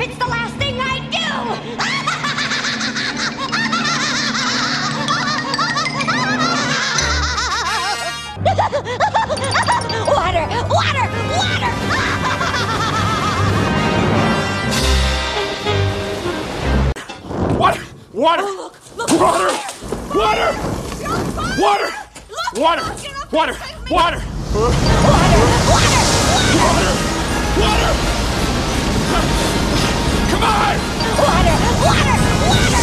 It's the last thing I do! Water! Water! Water! Water! Look! Water! Water! Water! Water! Water! Water! Water! Water! Come on! Water! Water! Water!